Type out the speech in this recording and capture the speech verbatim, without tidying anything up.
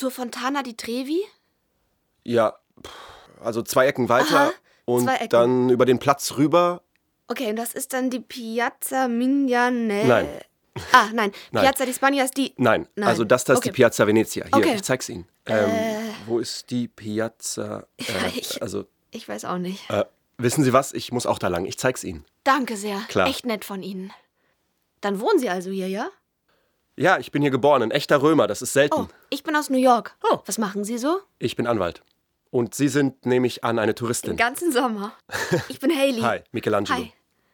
zur Fontana di Trevi? Ja, also zwei Ecken weiter. Aha, und zwei Ecken. Dann über den Platz rüber. Okay, und das ist dann die Piazza Mignane. Nein. Ah, nein. Nein. Piazza di Spagna ist die... Nein, Nein. also das, das Okay. ist die Piazza Venezia. Hier, Okay. ich zeig's Ihnen. Ähm, äh, wo ist die Piazza? Äh, Ja, ich- also, Ich weiß auch nicht. äh, wissen Sie was? Ich muss auch da lang. Ich zeig's Ihnen. Danke sehr. Klar. Echt nett von Ihnen. Dann wohnen Sie also hier, ja? Ja, ich bin hier geboren, ein echter Römer, das ist selten. Oh, ich bin aus New York. Oh. Was machen Sie so? Ich bin Anwalt. Und Sie sind, nehme ich an, eine Den Touristin. ganzen Sommer. Ich bin Hailey. Hi, Michelangelo. Hi.